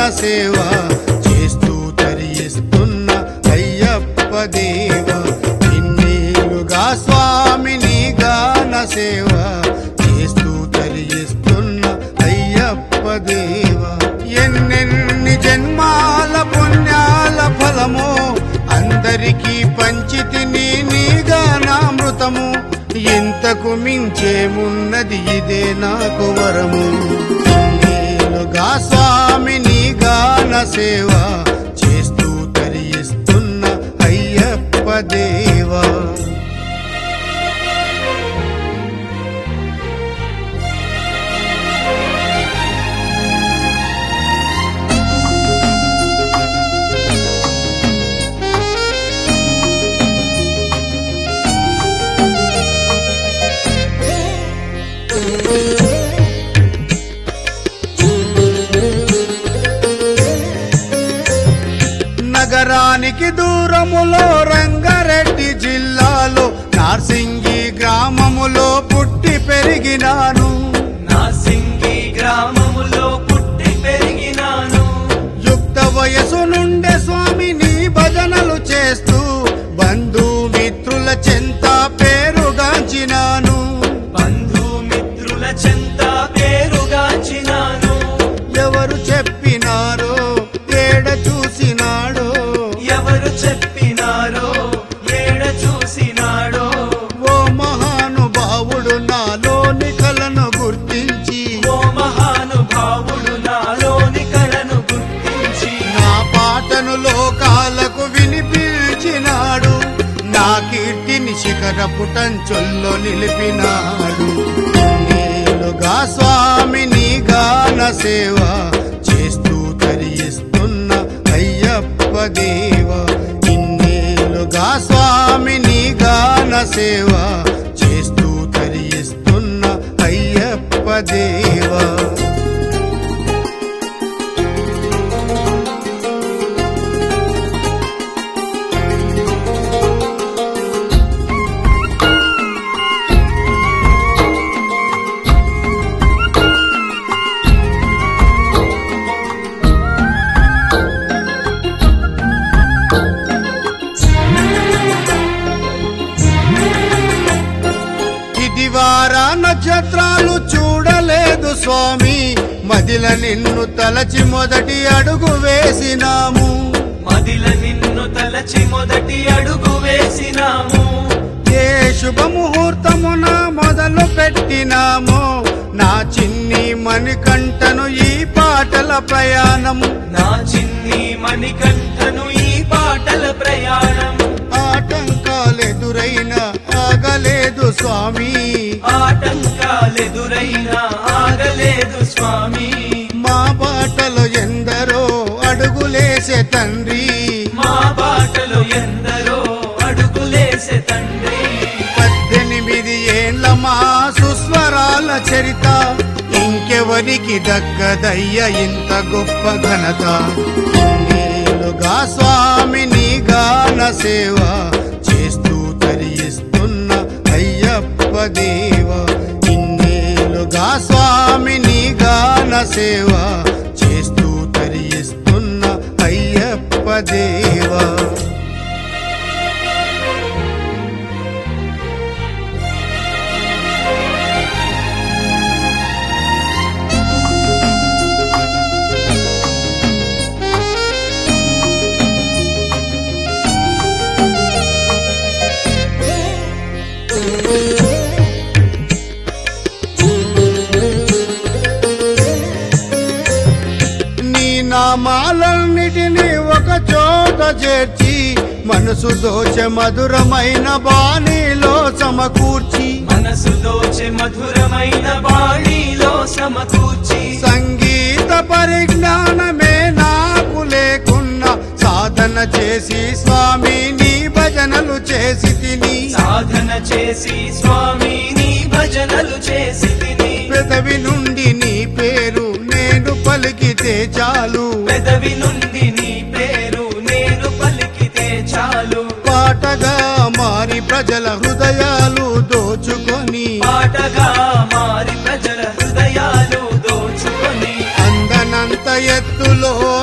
సేవ చేస్తూ తరియిస్తున్న అయ్యప్ప దేవ ఇన్నేలుగా స్వామి నీ గాన సేవ చేస్తూ తరియిస్తున్న అయ్యప్ప దేవ ఎన్నెన్ని జన్మాల పుణ్యాల ఫలము అందరికీ పంచితిని నీ గానామృతము ఇంతకు మించేమున్నది ఇదే నాకు వరము నేనుగా స్వామి నీ గాన సేవ చేస్తూ తరియిస్తున్న అయ్యప్ప దేవా నగరానికి దూరములో రంగారెడ్డి జిల్లాలో నార్సింగి గ్రామములో పుట్టి పెరిగినాను నార్సింగి గ్రామములో పుట్టి పెరిగినాను యుక్త వయసు నుండే స్వామి నీ భజనలు చేస్తూ బంధుమిత్రుల చెంత పేరుగాంచినాను బంధుమిత్రుల చెంత పేరుగాంచినాను ఎవరు చెప్పినారో ఏడ చూసినాడో ఎవరు చెప్పినారో ఏడ చూసినాడో ఓ మహానుభావుడు నాలోని కలను గుర్తించి ఓ మహానుభావుడు నాలోని కళను గుర్తించి నా పాటను లోకాలకు వినిపించినాడు నా కీర్తిని శిఖరపు టంచొల్లో నిలిపినాడు నేనుగా స్వామి నీ గాన సేవ చేస్తూ తరియిస్తున్న అయ్యప్ప దేవ ఇన్నేలుగా స్వామి నీ గాన సేవ చేస్తూ తరియిస్తున్న అయ్యప్ప దేవా దివారా నక్షత్రాలు చూడలేదు స్వామి మదిల నిన్ను తలచి మొదటి అడుగు వేసినాము మదిల నిన్ను తలచి మొదటి అడుగు వేసినాము ఏ శుభముహూర్తమున మొదలు పెట్టినామో నా చిన్ని మణికంఠను ఈ పాటల ప్రయాణం నా చిన్ని మణికంఠను ఈ పాటల ప్రయాణం ఆటంకాలెదురైనా ఆగలేదు స్వామి ఆటంకాలెదురైనా ఆగలేదు స్వామి మా బాటలో ఎందరో అడుగులేసే తండ్రి మా బాటలో ఎందరో అడుగులేసే తండ్రి 18 ఏళ్ల మా సుస్వరాల చరిత ఇంకెవరికి దక్కదయ్య ఇంత గొప్ప ఘనత నేనుగా స్వామి నీ గాన సేవ చేస్తూ తరియిస్తున్న అయ్యప్ప దేవ ఇన్నేలుగా స్వామి నీ గాన సేవ చేస్తూ తరియిస్తున్న అయ్యప్ప దేవా నీ నామాలన్నిటినీ ఒక చోట చేర్చి మనసు దోచె మధురమైన బాణీలో సమకూర్చి మనసు దోచె మధురమైన బాణీలో సమకూర్చి సంగీత పరిజ్ఞానమే నాకు లేకున్నా సాధన చేసి స్వామి నీ భజనలు చేసి తిని సాధన చేసి స్వామి నీ భజనలు చేసి తిని పెదవి నుండి నీ పేరు నేను పలికితే చాలు పెదవి నుండి నీ పేరు నేను పలికితే చాలు పాటగా మారి ప్రజల హృదయాలు దోచుకొని పాటగా మారి ప్రజల హృదయాలు దోచుకొని అందనంత ఎత్తులో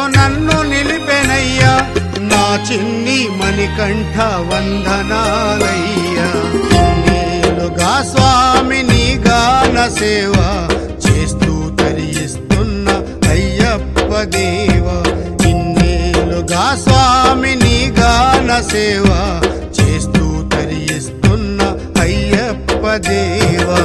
చిన్ని మణికంఠ వందనాలయ్యా ఇన్నేళ్లుగా స్వామి నీ గాన సేవ చేస్తూ తరియిస్తున్న అయ్యప్ప దేవా ఇన్నేళ్లుగా స్వామి నీ గాన సేవ చేస్తూ తరియిస్తున్న అయ్యప్ప దేవా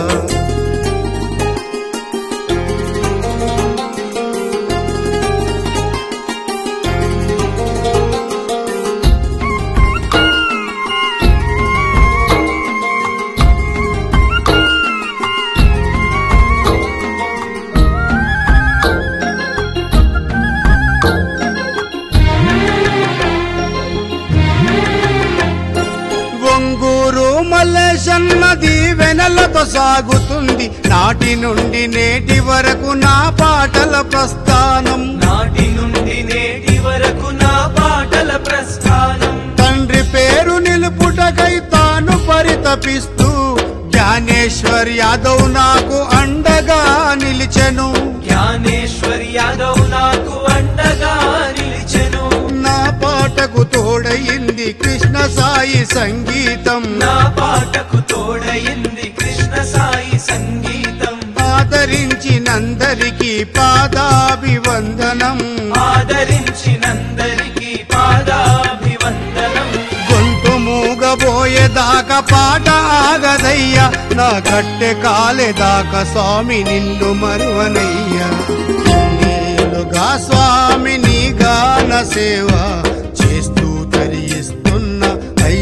ఒంగూరు మల్లేశన్న దీవెనలతో సాగుతుంది నాటి నుండి నేటి వరకు నా పాటల ప్రస్థానం నాటి నుండి నేటి వరకు నా పాటల ప్రస్థానం తండ్రి పేరు నిలుపుటకై తాను పరితపిస్తూ జ్ఞానేశ్వర్ యాదవ్ నాకు అండగా నిలిచెను జ్ఞానేశ్వర్ యాదవ్ నాకు అండగా నిలిచెను నా పాటకు తోడయింది కృష్ణ సాయి సంగీతం నా పాటకు తోడయింది కృష్ణ సాయి సంగీతం ఆదరించినందరికీ పాదాభివందనం ఆదరించినందరికీ పాదాభివందనం గొంతు మూగబోయేదాకా పాట ఆగదయ్యా నా కట్టె కాలేదాకా స్వామి నిన్ను మరువనయ్యా ఇన్నేళ్లుగా స్వామి నీ గాన సేవ చేస్తూ తరియిస్తున్న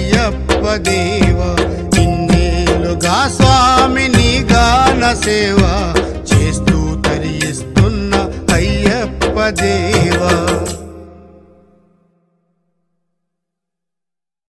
అయ్యప్ప దేవా ఇన్నేళ్లుగా స్వామి నీ గాన సేవ